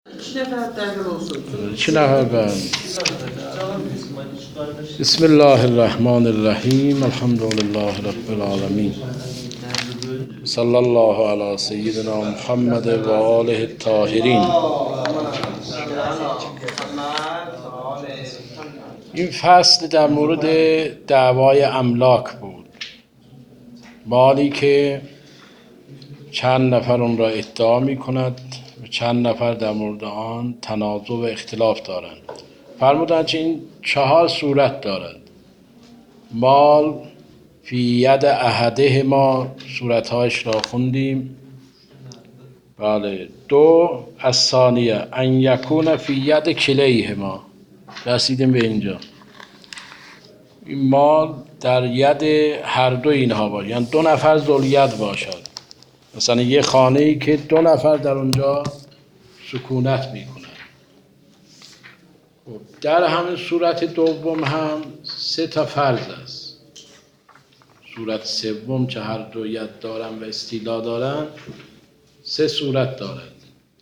2 نفر بسم الله الرحمن الرحیم الحمد لله رب العالمین صلی الله علی سیدنا محمد و آله الطاهرین. این فصل در مورد دعوای املاک بود، مالی که چند نفر اون را ادعا می کند و چند نفر در مورد آن تنازع و اختلاف دارند. فرمودند که این 4 صورت دارد. مال فی ید احدهما، صورتهایش را خوندیم. بله. 2 الثانیه ان یکون فی ید کلیهما، رسیدیم به اینجا. این مال در ید هر دو اینها باشد، یعنی 2 نفر ذوالید باشد. مثلا یه خانه‌ای که 2 نفر در اونجا سکونت میکنن. در همین صورت دوم هم 3 تا فرض است. صورت سوم که هر دو ید دارن و استیلا دارن 3 صورت دارد،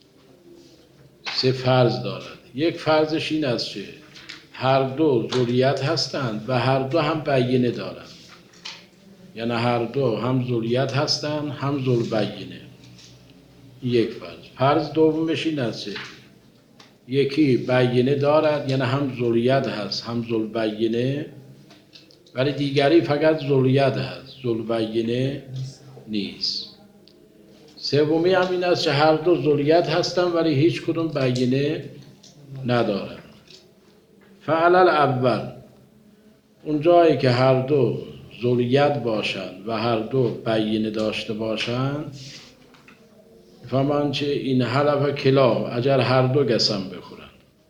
3 فرض دارد. یک فرضش این است که هر دو ذولیت هستند و هر دو هم بینه دارند، یعنی هر دو هم ذولیت هستند هم ذوالبینه. یک فرض. فرض دومش این است که یکی بینه دارد، یعنی هم ذولیت هست هم ذوالبینه، ولی دیگری فقط ذولیت هست، ذوالبینه نیست. سومی هم این است که هر دو ذولیت هستند ولی هیچ کدوم بینه ندارند. فعل الاول، اون جایی که هر دو ذولیت باشند و هر دو بینه داشته باشند، فمن چه این حلف کلا، اگر هر دو قسم بخورند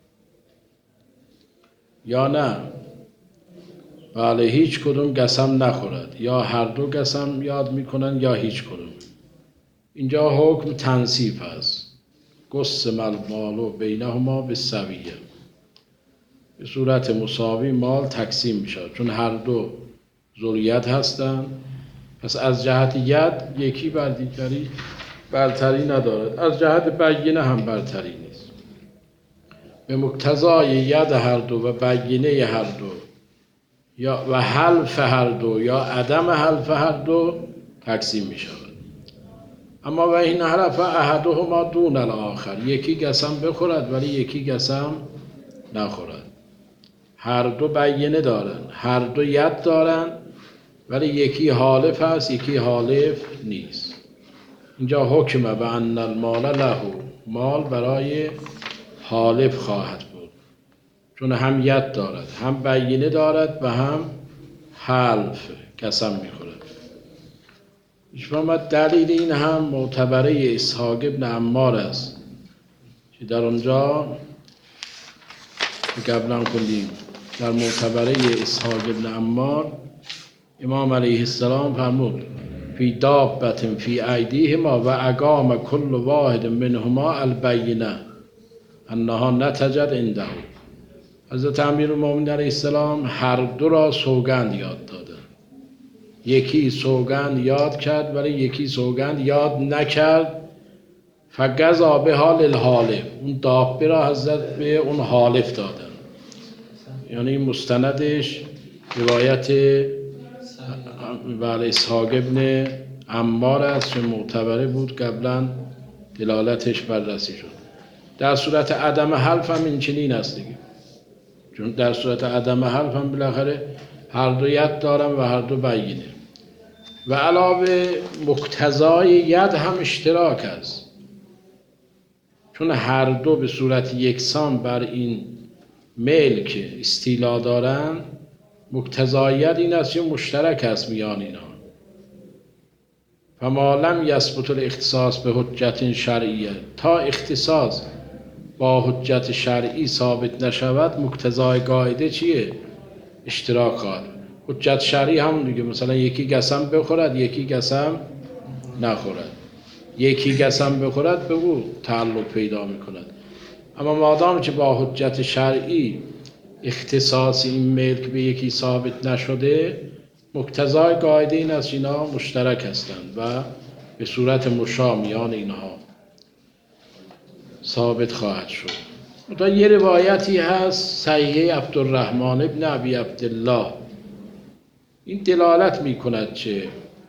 یا نه، بله هیچ کدوم قسم نخورد، یا هر دو قسم یاد میکنن یا هیچ کدوم. اینجا حکم تنصیف است. قسم المال بینهما بالسویه، به صورت مساوی مال تقسیم میشه، چون هر دو ذولیت هستند. پس از جهت ید یکی بر دیگری برتری ندارد، از جهت بینه هم برتری نیست. به مقتضای ید هر دو و بینه هر دو یا و حلف هر دو یا عدم حلف هر دو تقسیم می شود. اما و این حلف احدهما دون الاخر، یکی قسم بخورد ولی یکی قسم نخورد. هر دو بینه دارن، هر دو ید دارن، ولی یکی حالف هست یکی حالف نیست. اینجا حکمه به ان المال له، مال برای حالف خواهد بود، چون هم ید دارد هم بینه دارد و هم حلف قسم میخورد. شما دلیل این هم معتبره اسحاق ابن عمار است که در اونجا قبلا کندیم. در معتبره اسحاق ابن عمار امام علیه السلام فرمود فی دابت فی ایدیهما و اقام کل واحد منهما البینه انها نتجت عنده. حضرت امیرالمومنین علیه السلام هر دو را سوگند یاد داده. یکی سوگند یاد کرد ولی یکی سوگند یاد نکرد. فقضا بها للحالف، اون دابه را حضرت به اون حالف دادن. یعنی مستندش روایت بله اسحاق ابن عمار است که معتبره بود، قبلا دلالتش بررسی شد. در صورت عدم حلف هم این چنین است دیگه، چون در صورت عدم حلف هم بالاخره هر دو ید دارن و هر دو بینه. و علاوه مقتضای ید هم اشتراک است، چون هر دو به صورت یکسان بر این ملک استیلا دارن. مقتضای ید این است که مشترک است میان اینا. فما لم یثبت الاختصاص به حجت شرعیه، تا اختصاص با حجت شرعی ثابت نشود مقتضای قاعده چیه؟ اشتراک خواهد. حجت شرعی همون دیگه، مثلا یکی قسم بخورد یکی قسم نخورد. یکی قسم بخورد به او تعلق پیدا میکند. اما مادام که با حجت شرعی اختصاص این ملک به یکی ثابت نشده، مقتضای قاعده این است اینا مشترک هستند و به صورت مشا میان اینها. ثابت خواهد شد. تا یه روایتی هست صحیح عبدالرحمن ابن ابی عبدالله، این دلالت میکند که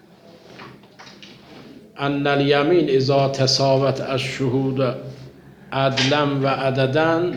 ان الیمین اذا تساوت الشهود عدلا و عددا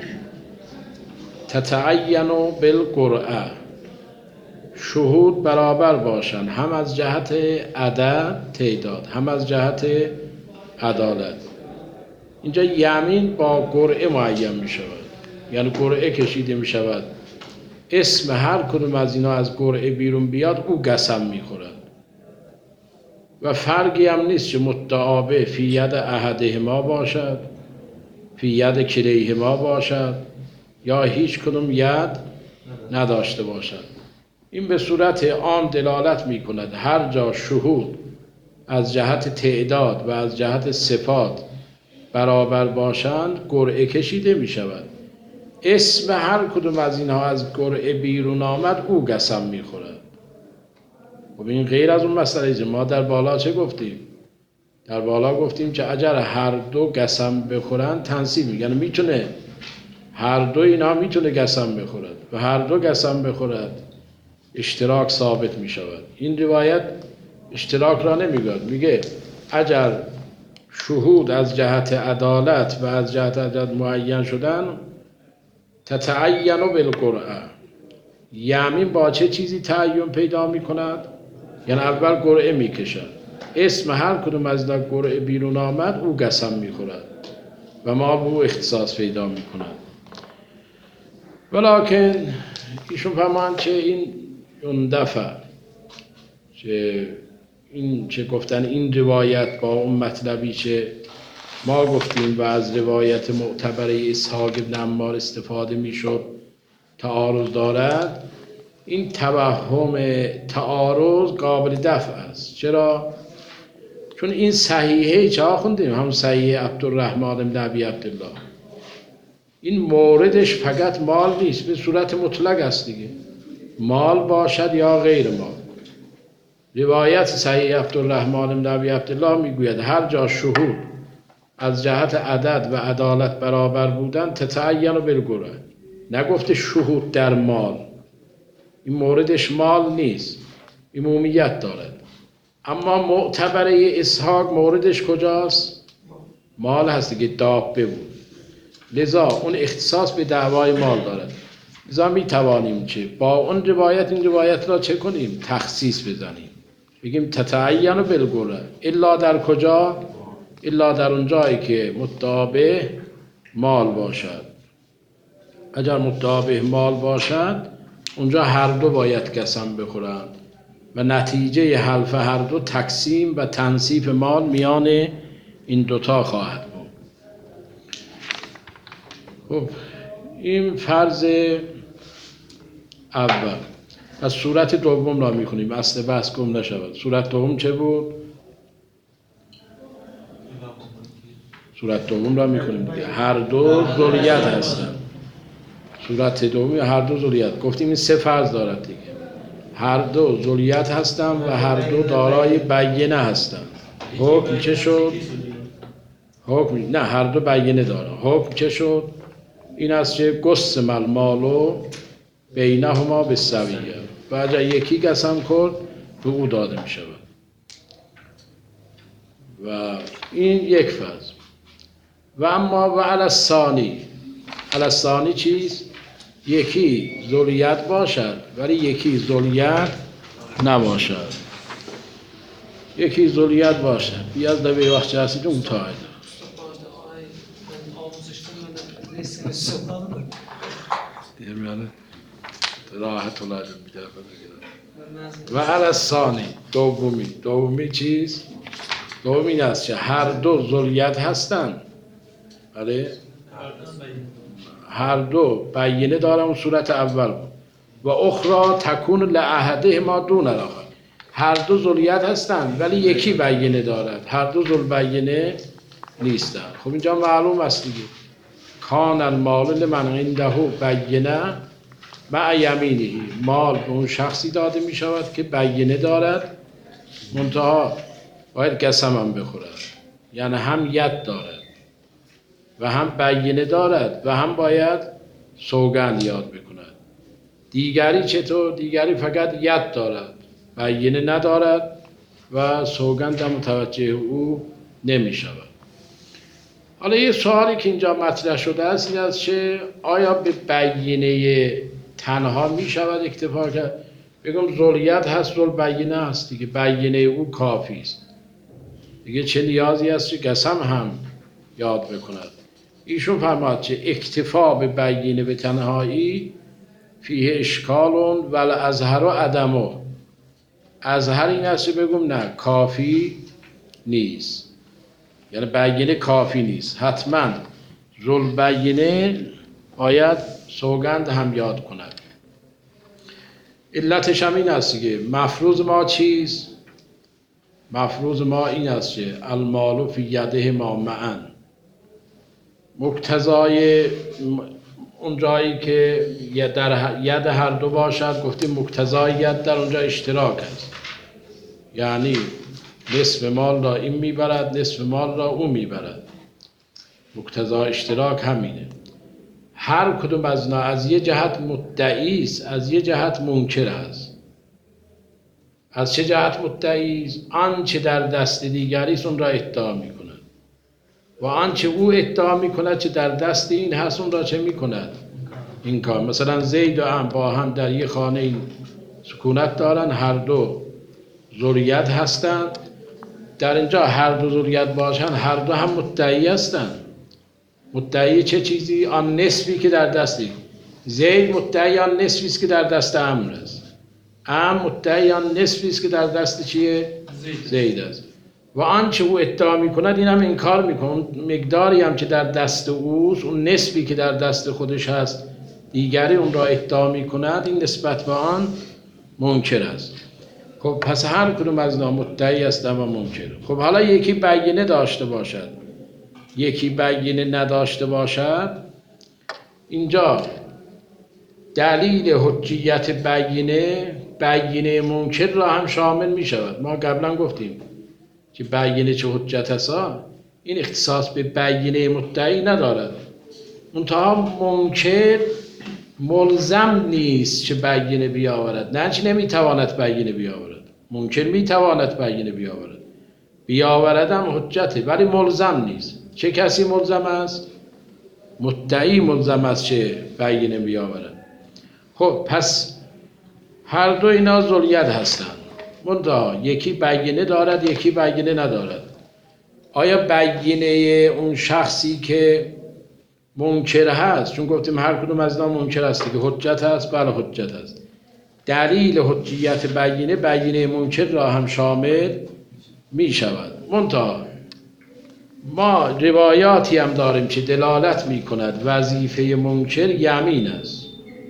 تتعین بالقرعه. شهود برابر باشند هم از جهت عدد تعداد هم از جهت عدالت. اینجا یمین با قرعه معین می شود، یعنی قرعه کشیده می شود، اسم هر کدوم از اینا از قرعه بیرون بیاد او قسم می خورد و فرقی هم نیست که مدعا به فی ید احدهما باشد، فی ید کلیهما باشد یا هیچ کدوم ید نداشته باشد. این به صورت عام دلالت می کند هر جا شهود از جهت تعداد و از جهت صفات برابر باشند قرعه کشیده می شود. اسم هر کدوم از اینها از قرعه بیرون آمد او قسم می خورد. خب این غیر از اون مسئله. ما در بالا چه گفتیم؟ در بالا گفتیم که اگر هر دو قسم بخورن تنصیب می، یعنی میتونه هر دو اینا میتونه قسم بخورد و هر دو قسم بخورد اشتراک ثابت می شود. این روایت اشتراک را نمیگوید، میگه اگر شهود از جهت عدالت و از جهت عدد معین شدن تتعین بالقرعه. یمین با چه چیزی تعین پیدا می کند؟ یعنی اول قرعه می کشد، اسم هر کدوم از این قرعه بیرون آمد او قسم می خورد و ما به او اختصاص پیدا می کند. ولیکن ایشون فهمند که این اون دفعه که گفتن این روایت با اون مطلبی که ما گفتیم و از روایت معتبره اسحاق بن عمار استفاده میشد تعارض دارد. این توهم تعارض قابل دفع است. چرا؟ چون این صحیحه چه خوندیم، هم صحیح عبدالرحمن بن ابی عبدالله، این موردش فقط مال نیست، به صورت مطلق است دیگه، مال باشد یا غیر مال. روایت صحیح عبدالرحمن بن ابی عبدالله میگوید هر جا شهود از جهت عدد و عدالت برابر بودن تتعین بالقرعه. نگفته شهود در مال، این موردش مال نیست، عمومیت دارد. اما معتبره اسحاق موردش کجاست؟ مال هست که دابه بود، لذا اون اختصاص به دعوای مال دارد. لذا می توانیم که با اون روایت این روایت را چه کنیم؟ تخصیص بزنیم، بگیم تتعین بالقرعه. الا در کجا؟ الا در اون جایی که مدعا به مال باشد. اگر مدعا به مال باشد اونجا هر دو باید قسم بخورند و نتیجه حلف هر دو تقسیم و تنصیف مال میان این دوتا خواهد بود. خب این فرض اول. از صورت دوم را میخونیم اصل بحث گم نشود. صورت دوم چه بود؟ صورت دوم را میخونیم دیگه. هر دو ذریت هستند. صورت دومی هر دو ذریت. گفتیم این سه فرض دارد دیگه. هر دو ذریت هستند و هر دو دارای بینه هستند. حکم چه شد؟ حکم نه، هر دو بینه دارند. حکم چه شد؟ این است که قسم المال بینهما بالسویه، و اگر یکی قسم کرد به او داده می شود. و این یک فرض. و اما و علی الثانی. علی الثانی چیست؟ یکی ذریت باشد ولی یکی ذریت نباشد. یکی ذریت باشد. Biraz da bir vakçası untaydı. Diyelim yani. راحت olaydım bir defa بگیرم. و علی الثانی دومی چیز؟ دومی این است که هر دو ذریت هستند. بله؟ هر دو بینه دارم اون صورت اول بود. و اخرى تکون لأحدهما دون الاخر. هر دو ذریت هستند ولی یکی بینه دارد، هر دو ذوالبینه نیستند. خب اینجا معلوم است دیگه. کان المال لمن عنده بینه مع یمینه. مال به اون شخصی داده می شود که بینه دارد، منتها باید قسم هم بخورد، یعنی هم ید دارد. و هم بیینه دارد و هم باید سوگند یاد بکند. دیگری چطور؟ دیگری فقط ید دارد، بیینه ندارد و سوگند هم متوجه او نمی شود. حالا یه سوالی که اینجا مطرح شده است این است که آیا به بیینه تنها می شود اکتفا کرد؟ بگم ذریت هست، ذوالبیینه هست دیگه، بیینه او کافی است دیگه، چه نیازی است که قسم هم یاد بکند؟ ایشون فرماد که اکتفا به بیینه به تنهایی فیه اشکال ول ازهر و عدمه. ازهر این است که بگم نه کافی نیست، یعنی بیینه کافی نیست، حتما ذوالبیینه باید سوگند هم یاد کند. علتش هم این است که مفروض ما چیست؟ مفروض ما این است که المال فی یده ما معا، مقتضای اون جایی که در ید هر دو باشد، گفتیم مقتضای ید در اونجا اشتراک است، یعنی نصف مال را این میبرد، نصف مال را اون میبرد، مقتضای اشتراک همینه. هر کدوم از اینا از یه جهت مدعی است، از یه جهت منکر است. از چه جهت مدعی است؟ آنچه در دست دیگری است اون را ادعا میکند و آنچه او ادعا میکند چه در دست این هست اون را چه میکند؟ این کار. مثلا زید و عمرو با هم در یک خانه سکونت دارن، هر دو ذریت هستند. در اینجا هر دو ذریت باشن، هر دو هم مدعی هستند. مدعی چه چیزی؟ آن نصفی که در دستی. زید مدعی آن نصفی است که در دست عمرو است، عمرو مدعی آن نصفی است که در دست چیه؟ زید است. و آنچه او ادعا میکند این هم انکار میکنه، مقداری هم که در دست اوست، اون نصفی که در دست خودش هست دیگری اون را ادعا میکند، این نسبت به آن منکر است. خب پس هر کدوم از اینا مدعی است و منکر. خب حالا یکی بیینه داشته باشد، یکی بیینه نداشته باشد، اینجا دلیل حجیت بیینه منکر را هم شامل می شود. ما قبلا گفتیم که بیینه چه حجت هست، این اختصاص به بیینه مدعی ندارد. منتها منکر ملزم نیست که بیینه بیاورد، نه چه نمیتواند بیینه بیاورد. منکر میتواند بیینه بیاورد هم حجته، ولی ملزم نیست. چه کسی ملزم است؟ مدعی ملزم است چه بیینه بیاورد. خب پس هر دو اینا ذریت هستند، منتها یکی بیینه دارد یکی بیینه ندارد. آیا بیینه اون شخصی که منکر هست، چون گفتیم هر کدوم از اینا منکر هست که حجت هست، بله حجت هست، دلیل حجیت بیینه منکر را هم شامل می شود. منتها ما روایاتی هم داریم که دلالت می کند وظیفه منکر یمین است.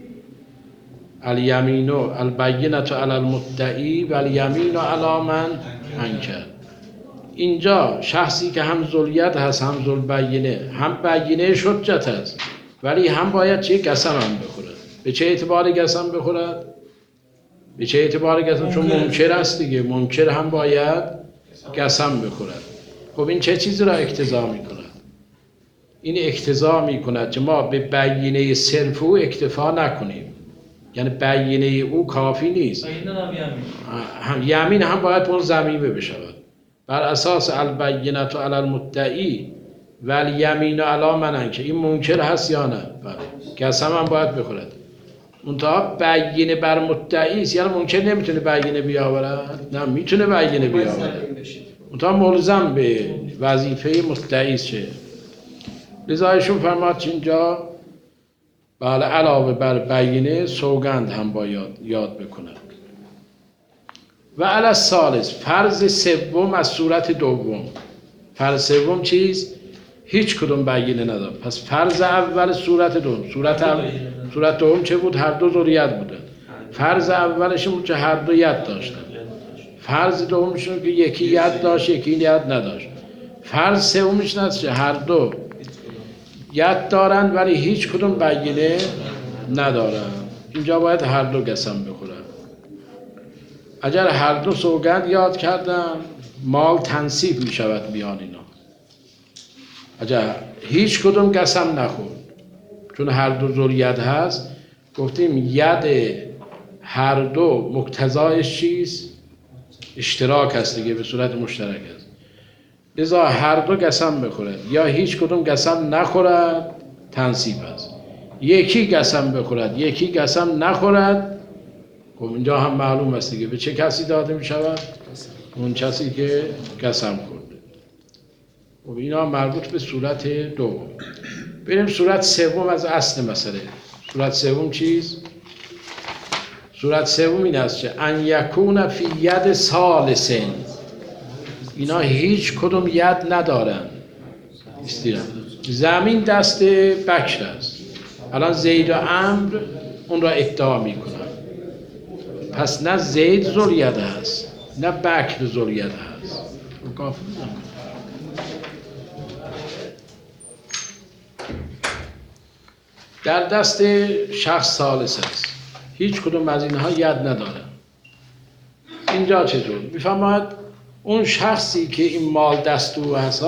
الیمین البینة علی المدعی و الیمین علی من انکر. اینجا شخصی که هم ذریت هست هم ذوالبیینه، هم بیینه حجت هست، ولی هم باید چه قسم هم بخورد. به چه اعتبار قسم بخورد؟ به چه اعتبار قسم؟ چون منکر است دیگه، منکر هم باید قسم بخورد. خب این چه چیزی را اقتضا می کند؟ این اقتضا می کند که ما به بیینه صرف او اکتفا نکنیم، یعنی بیینه او کافی نیست، یمین هم باید اون ضمیمه بشود بر اساس البینة علی المدعی و الیمین علی من انکر. این منکر هست یا نه؟ بله، قسم هم باید بخورد. منتها بیینه بر مدعی است، یعنی منکر نمیتونه بیینه بیاورد؟ نه، میتونه بیینه بیاورد، منتها ملزم به وظیفه مدعی است. لذا ایشون فرماد اینجا بله علاوه بر بیینه سوگند هم باید یاد بکنه. و علی الثالث، فرض سوم از صورت دوم. فرض سوم چیست؟ هیچ کدوم بیینه نداره. پس فرض اول صورت دوم. صورت دوم چه بود؟ هر دو ذریت بودن. فرض اولش بود که هر دو ید داشتن. فرض دومش که یکی ید داشت یکی ید نداشت. فرض سومش است که هر دو ید دارن ولی هیچ کدوم بیینه ندارن. اینجا باید هر دو قسم بخورن. اگر هر دو سوگند یاد کردن، مال تنصیب می شود میان اینا. عجب هیچ کدوم قسم نخورد، چون هر دو ذریت هست. گفتیم ید هر دو مقتضایش چیست؟ اشتراک هست دیگه، به صورت مشترک است. لذا هر دو قسم بخورد یا هیچ کدوم قسم نخورد، تنصیب است. یکی قسم بخورد یکی قسم نخورد، خب اینجا هم معلوم است دیگه به چه کسی داده می شود؟ اون کسی که قسم خورده. خب اینا مربوط به صورت دوم. بریم صورت سوم از اصل مسئله. صورت سوم چیست؟ صورت سوم این است که ان یکون فی ید ثالثین، اینا هیچ کدوم ید ندارن، زمین دست بکر است. الان زید و عمرو اون را ادعا میکنن، پس نه زید ذریت هست نه بکر ذریت هست. در دست شخص ثالث است، هیچ کدوم از اینها ید ندارن. اینجا چطور؟ میفهمد اون شخصی که این مال دست او هست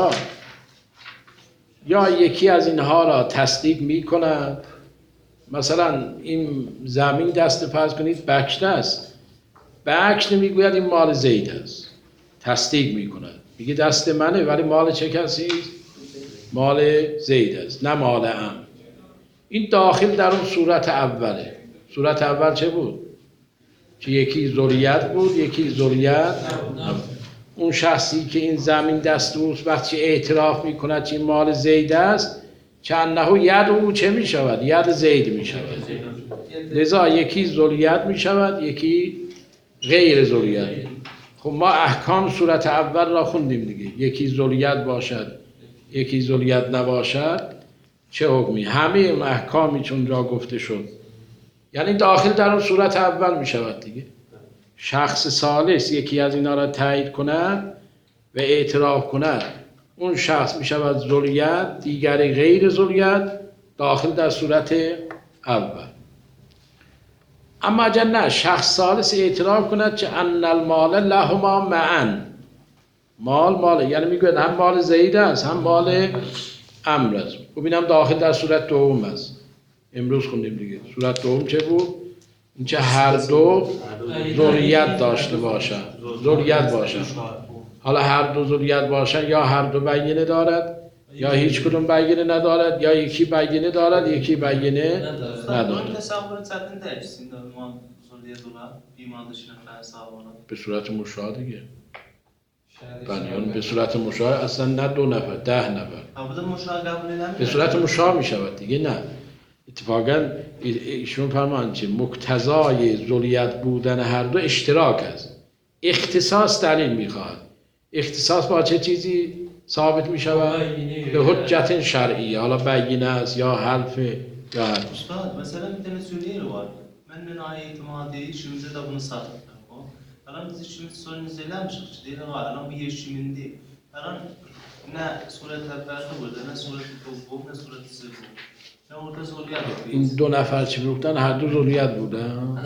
یا یکی از اینها را تصدیق میکند، مثلا این زمین دست فرض کنید بکر است، بکر میگوید این مال زید است، تصدیق میکند، میگه دست منه ولی مال چه کسی است؟ مال زید است نه مال عم. این داخل در اون صورت اوله. صورت اول چه بود؟ که یکی ذریت بود یکی ذریت نبود. اون شخصی که این زمین دست اوست وقتی اعتراف میکند که این مال زید است، چندهو ید او چه میشود؟ ید زید میشود. لذا یکی ذریت میشود یکی غیر ذریت. خب ما احکام صورت اول را خوندیم دیگه، یکی ذریت باشد یکی ذریت نباشد چه حکمی؟ همه اون احکامی چون را گفته شد یعنی داخل در اون صورت اول می شود دیگه. شخص ثالث یکی از اینا را تایید کند و اعتراف کند، اون شخص می شود ذریت، دیگری غیر ذریت، داخل در صورت اول. اما اگر نه شخص ثالث اعتراف کند که ان المال لهما معا، مال یعنی میگوید هم مال زید است هم مال عمرو است. خب اینم داخل در صورت دوم است. امروز خوندیم دیگه. صورت دوم چه بود؟ این که هر دو ذریت داشته باشند، ذریت باشند. حالا هر دو ذریت باشند یا هر دو بیینه دارد یا هیچ کدوم بیینه ندارد یا یکی بیینه دارد یکی بیینه ندارد. به صورت مشاهده دیگه. بنیان به صورت مشاهده اصلا نه 2 نفر 10 نفر به صورت مشاهده می شود دیگه. نه اتفاقا ایشون فرمان که مقتضای ذریت بودن هر دو اشتراک است. اختصاص دلیل می خواهد. اختصاص با چه چیزی ثابت می شود؟ به حجت شرعی، حالا بینه است یا حلف یا حلف. استاد مثلا میتونه سوریه رو var. من اعتمادی şimdi de bunu sattık. الان biz şimdi sorun izlemişik değil ama الان bir şimdi الان نه صورت اول بود نه صورت دوم نه صورت سوم نه orada ذریت. این 2 نفر چی گفتن؟ هر دو ذریت بودن.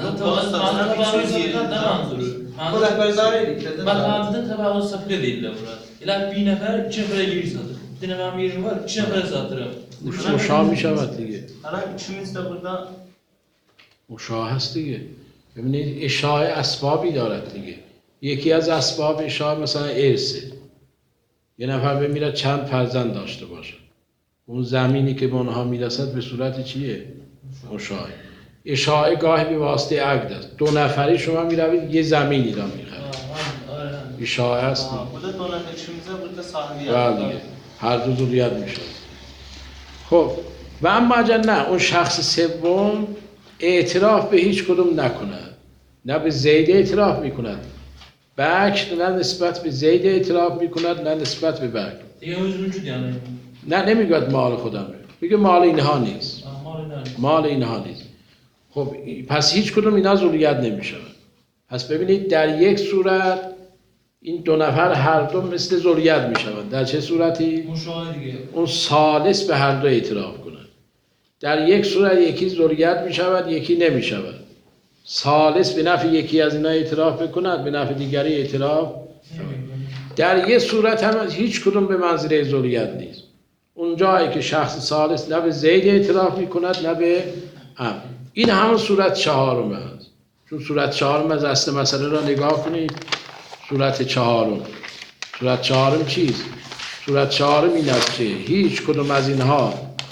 Bakımdan tabi o saplı değil de burada. İler bir nefer 2 nefere giriş satır. Bir nefer mirin var 2 nefere satırım. مشاه می شود دیگه. الان üçümüz de burada مشاه هست دیگه. ببینید اشاعه اسبابی دارد دیگه. یکی از اسباب اشاعه مثلا ارثه. یه نفر بمیره چند فرزند داشته باشه، اون زمینی که به اونها میرسد به صورت چیه؟ مشاه. اشاعه گاهی به واسطه عقد است. 2 نفری شما میروید یه زمینی را میخرید. اشاعه هست دیگه. burada dolan üçümüze burada sahibi بله هر دو ذریت میشه. خب و اما اگر نه اون شخص سوم اعتراف به هیچ کدوم نکند، نه به زید اعتراف میکند بکر، نه نسبت به زید اعتراف میکند نه نسبت به بکر. دیگه وجود یعنی نه نمیگوید مال خودمه، میگه مال اینها نیست. مال اینها نیست. خب پس هیچ کدوم اینا ذریت نمیشود. پس ببینید در یک صورت این 2 نفر هر دو مثل ذریت میشوند. در چه صورتی؟ مشاهده دیگه. اون ثالث به هر دو اعتراف کند. در یک صورت یکی ذریت میشود یکی نمیشود. ثالث به نفع یکی از اینا اعتراف بکند به نفع دیگری اعتراف. در یک صورت هم هیچ کدوم به منزله ذریت نیست. اون جایی که شخص ثالث نه به زید اعتراف میکند نه به عمرو. این همون صورت چهارم است. چون صورت چهارم از اصل مسئله را نگاه کنید. صورت چهارم چیست؟ صورت چهارم این است که هیچ کدوم از اینها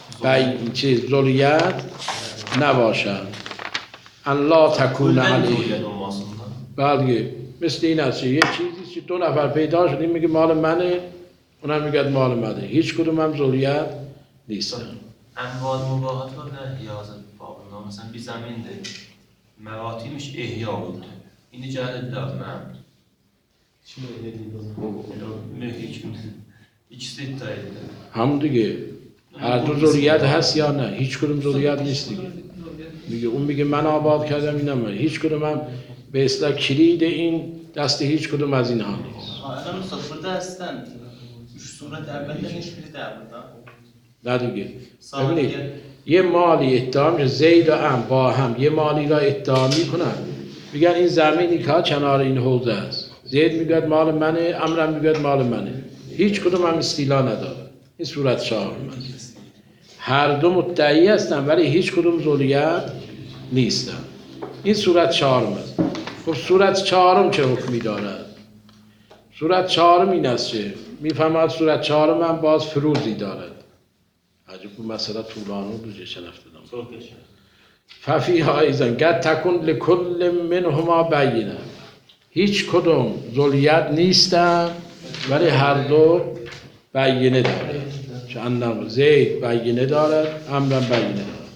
ذریت نباشند. ان لا تکون علیه. بله مثل این است یه چیزی که دو نفر پیدا شد، این میگه مال منه، اونم میگه مال منه، هیچ کدوم هم ذریت نیستن. انواع مباحات و نهیاز باقنا مثلا bir zaminde mevatiymiş ihya oldu. İndi gəldi lazım mənim. Şimdi öyle değil o. Mühik. İkisi iddia etti. همون دیگه هر دو ذریت هست یا نه؟ هیچ کدوم ذریت نیست دیگه. میگه اون میگه من آباد کردم، اینم من. هیچ کدوم هم به اصطلاح کلید این دست هیچ کدوم از اینها نیست. Adam sıfırda aslında üç suret evvelden hiçbiri de burada. نه دیگه ببینید یه مالی ادعا میشه زید و عمرو با هم یه مالی را ادعا میکنن، میگن این زمینی که کنار این حوض است، زید میگه مال منه، عمرو میگه مال منه، هیچ کدوم هم استیلا نداره. این صورت چهارم است. هر دو مدعی هستن ولی هیچ کدوم ذریت نیستن. این صورت چهارم است. خب صورت چهارم چه حکمی دارد؟ صورت چهارم این است که میفهمد صورت چهارم هم باز فروزی دارد. عجب bu مسئله طولانی بود چه نفتدم. ففیها ایزن گد تکن لکل منهما بینه. هیچ کدوم ذریت نیستن ولی هر دو بینه دارد. چون زید بینه دارد، عمرو بینه دارد.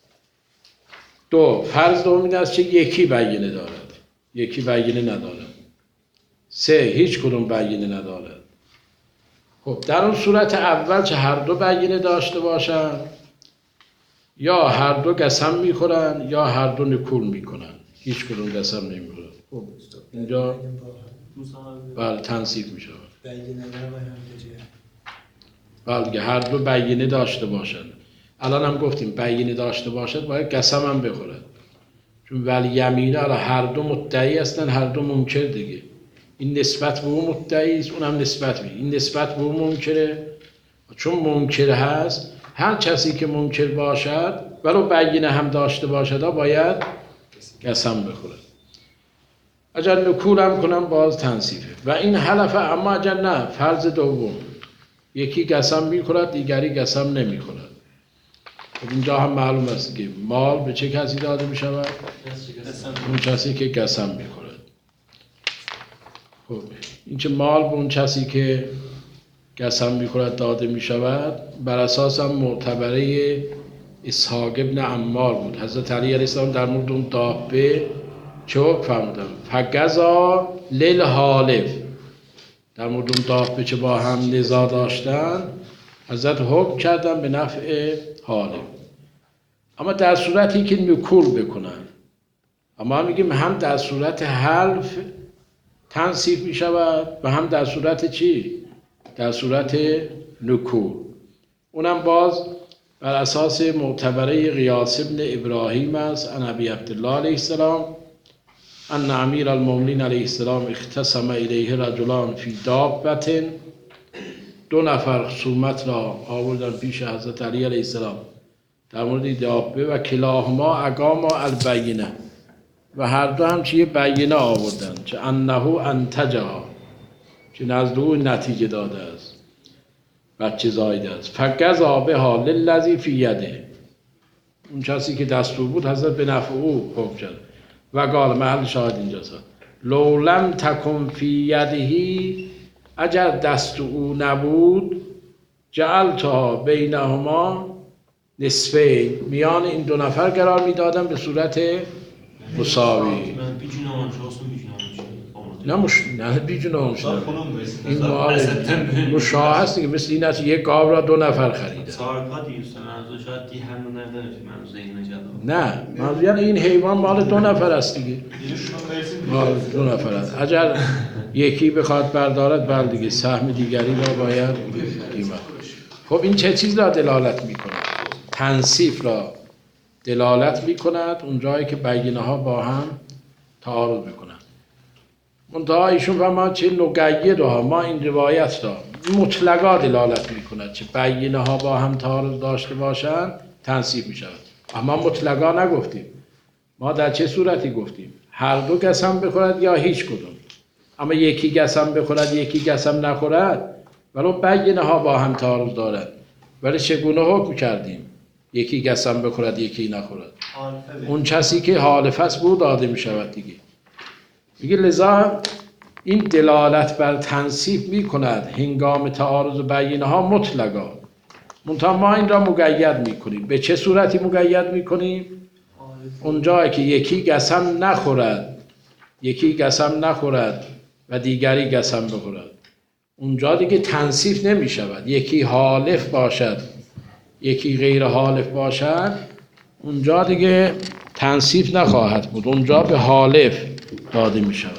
دو فرض دوم این است که یکی بینه دارد، یکی بینه ندارد. سه هیچ کدوم بینه ندارد. خب در اون صورت اول چه هر دو بینه داشته باشن یا هر دو قسم میخورن یا هر دو نکول میکنن، هیچ کدوم قسم نمیخورن. خب اینجا بله تنصیف میشه. بله دیگه هر دو بینه داشته باشن. الان هم گفتیم بینه داشته باشد باید قسم هم بخورد، چون ولی یمینه الان هر دو مدعی هستن، هر دو منکر دیگه. این نسبت به اون مدعی است، اونم نسبت به این نسبت به اون منکره. چون منکر هست هر کسی که منکر باشد ولو بینه هم داشته باشد باید قسم بخورد. اگر نکول هم کنم باز تنصیفه. و این حلفه اما اگر نه فرض دوم یکی قسم میخورد دیگری قسم نمیخورد. اینجا هم معلوم است که مال به چه کسی داده میشود؟ اون کسی که قسم میخورد. خب این که مال به اون کسی که قسم میخورد داده میشود بر اساس هم معتبره اسحاق ابن عمار بود. حضرت علی علیه السلام در مورد اون دابه چه حکم فرمودن؟ فگزا للحالف. در مورد اون دابه که با هم نزاع داشتن حضرت حکم کردن به نفع حالف. اما در صورتی که نکول بکنن، اما میگیم هم در صورت حلف تنصیف می شود و هم در صورت چی؟ در صورت نکول. اونم باز بر اساس معتبره قیاس ابن ابراهیم است عن ابی عبدالله علیه السلام ان امیر المؤمنین علیه السلام اختصم الیه رجلان فی دابة. دو نفر خصومت را آوردن پیش حضرت علی علیه السلام در مورد دابه و کلاهما اقاما البینه و هر دو هم چیه بینه آوردن چه انه انتجها، که نزد او نتیجه داده است، بچه زایده است. فگزا بها للذی فی یده. اون کسی که دستور بود حضرت به نفع او حکم کرد و قال محل شاهد اینجاست لو لم تکن فی یدهی، اگر دست او نبود جعلتها بینهما نصفین، میان این دو نفر قرار میدادم به صورت مساوی. نه بیجون آموش این مشاه هست دیگه، مثل این است یک گاو را دو نفر خریده. نه منظور یعنی این حیوان مال دو نفر است دیگه، مال دو نفر است. اگر یکی بخواد بردارد بل دیگه سهم دیگری را باید قیمت. خب این چه چیز را دلالت میکنه؟ تنصیف را دلالت میکند اون جایی که بینه ها با هم تعارض میکنند. منتها ایشون فرمود چه نقید ها ما این روایت را مطلقا دلالت میکند که بینه ها با هم تعارض داشته باشند تنصیف می شود. اما مطلقا نگفتیم. ما در چه صورتی گفتیم؟ هر دو قسم بخورد یا هیچ کدوم. اما یکی قسم بخورد یکی قسم نخورد ولو بینه ها با هم تعارض دارد. ولی چگونه حکم کردیم؟ یکی قسم بخورد یکی نخورد. اون کسی که حالف است بود داده می شود دیگه. میگه لذا این دلالت بر تنصیف می کند هنگام تعارض بینه ها مطلقا. منتها ما این را مقید می کنیم. به چه صورتی مقید می کنیم؟ اونجایی که یکی قسم نخورد و دیگری قسم بخورد، اونجا دیگه تنصیف نمی شود. یکی حالف باشد یکی غیر حالف باشد، اونجا دیگه تنصیف نخواهد بود. اونجا به حالف داده می شود.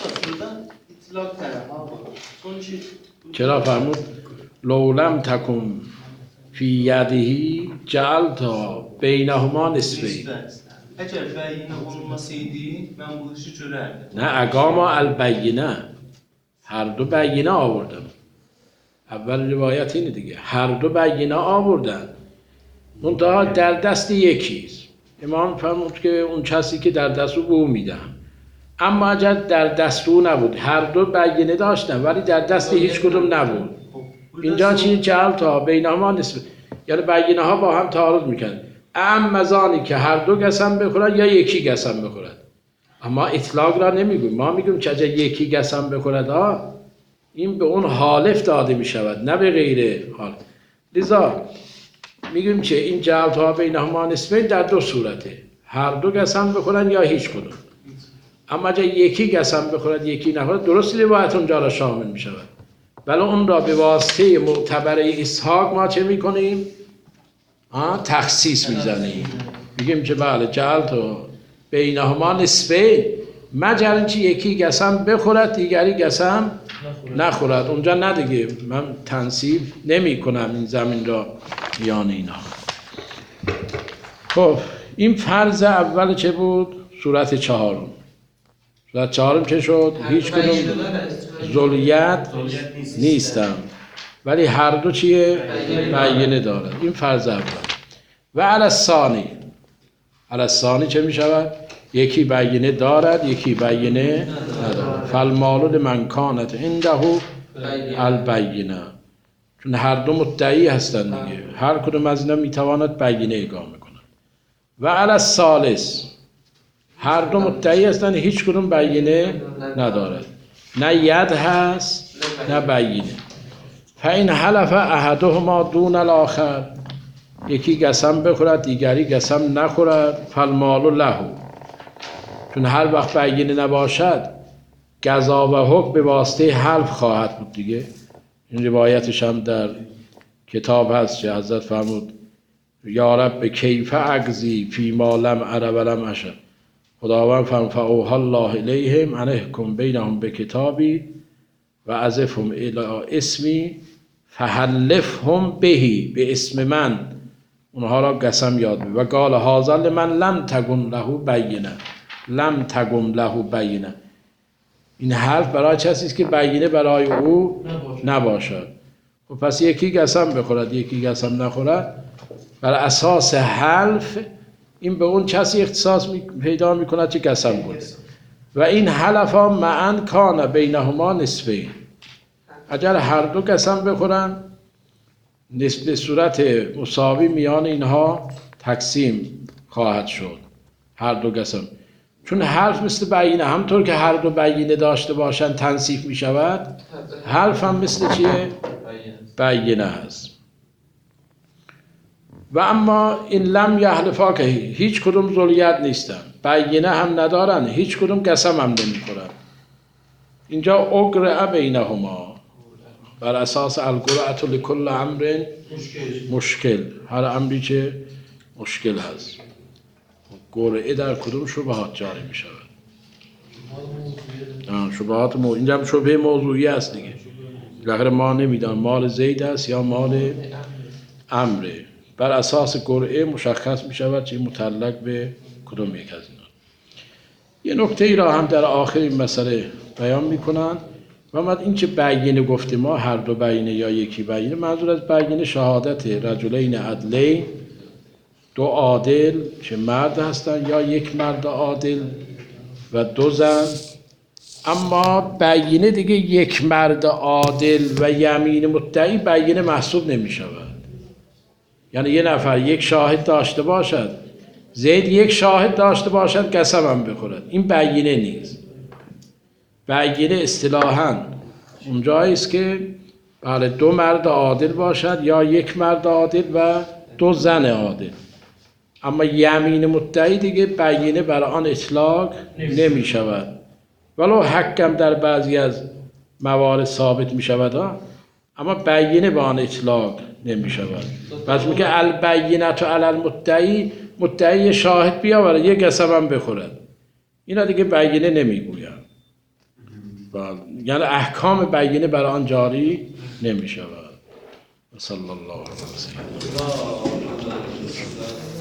چرا فرمود لولم تکن فی یدهی جعلتا بینهما نصفین. اگر بینه olmasaydı ben bu işi çözerdim. نه اقاما البینه، هر دو بینه آوردن. اول روایت اینه دیگه، هر دو بینه آوردن منتها در دست یکیست. امام فرمود که اون کسی که در دست او به او میدم. اما اگر در دست او نبود، هر دو بینه داشتن ولی در دست هیچ کدوم نبود، اینجا چی؟ جعل تا بینهما نصف، یعنی بینه ها با هم تعارض میکنن. اما زانی که هر دو قسم بخورد یا یکی قسم بخورد. اما اطلاق را نمیگویم، ما میگیم که اگر یکی قسم بخورد این به اون حالف داده میشود نه به غیر حالف. لذا میگیم که این جعل تا بینهما نصفین در دو صورته، هر دو قسم بخورن یا هیچ کدوم. اما اگر یکی قسم بخورد یکی نخورد، درست روایت اونجا را شامل میشود، ولی اون را به واسطه معتبره اسحاق ما چه میکنیم؟ تخصیص میزنیم، میگیم که بله جعل تا بینهما نصفین، مگر اینکه یکی قسم بخورد دیگری قسم نخورد. اونجا نه دیگه، من تنصیف نمی کنم این زمین را میان اینا. خب این فرض اول چه بود؟ صورت چهارم. صورت چهارم چه شد؟ هیچ کدوم ذریت نیستم ولی هر دو چیه؟ بینه دارد. این فرض اول. و علی الثانی چه می شود؟ یکی بینه دارد یکی بینه ندارد. فالمال لمن کانت عنده البینه، چون هر دو مدعی هستند دیگه، هر کدوم از اینا می تواند بینه اقامه کند. و علی الثالث، هر دو مدعی هستند هیچ کدوم بینه ندارد، نه ید هست نه بینه. فین حلف احدهما دون الاخر، یکی قسم بخورد دیگری قسم نخورد، فالمال له، چون هر وقت بینه نباشد قضا و حکم به واسطه حلف خواهد بود دیگه. این روایتش هم در کتاب هست که حضرت فرمود یا رب کیف اقضی فی ما لم اره و لم اشهد. خداوند فرمود فاوحی الله الیهم ان احکم بینهم بکتابی و عزفهم الی اسمی فحلفهم بهی، به اسم من اونها را قسم یاد بید. و قال هذا لمن لم تکن له بینه، لم تکن له بینه، این حرف برای کسی است که بینه برای او نباشد. خب پس یکی قسم بخورد یکی قسم نخورد، بر اساس حلف این به اون کسی اختصاص پیدا میکند که قسم خورد. و این حلفا معا کان بینهما نصفین، اگر هر دو قسم بخورن به صورت مساوی میان اینها تقسیم خواهد شد هر دو قسم. چون حلف مثل بینه، همطور که هر دو بینه داشته باشند تنصیف می شود، حلف هم مثل چیه؟ بینه هست. و اما این لم یحلفا که هیچ کدوم ذریت نیستن، بینه هم ندارن، هیچ کدوم قسم هم نمی خورن، اینجا اقرع بینهما، بر اساس القرعة لکل امر مشکل، هر امری که مشکل هست قرعه در کدوم شبهات جاری می شود؟ شبهات اینجا هم شبه موضوعی است دیگه، بالاخره ما نمیدان مال زید است یا مال امره، بر اساس قرعه مشخص می شود چه متعلق به کدوم یک از اینا. یه نکته ای را هم در آخر این مسئله بیان می کنند و بعد این که بیینه گفتیم ما هر دو بیینه یا یکی بیینه، منظور از بیینه شهادت رجلین عدلین، دو عادل که مرد هستن یا یک مرد عادل و دو زن. اما بیینه دیگه یک مرد عادل و یمین مدعی بیینه محسوب نمی شود. یعنی یه نفر یک شاهد داشته باشد، زید یک شاهد داشته باشد قسم هم بخورد، این بیینه نیست. بیینه اصطلاحاً اونجایی است که بله دو مرد عادل باشد یا یک مرد عادل و دو زن عادل. اما یمین مدعی دیگه بیینه برای آن اطلاق نمی شود، ولو حکم در بعضی از موارد ثابت می شود، اما بیینه به آن اطلاق نمی شود. پس میگه البینة علی المدعی، مدعی شاهد بیاوره یک قسم هم بخورد، اینا دیگه بیینه نمیگوید. یعنی احکام بیینه برای آن جاری نمی شود. صلی الله علیه و سلم.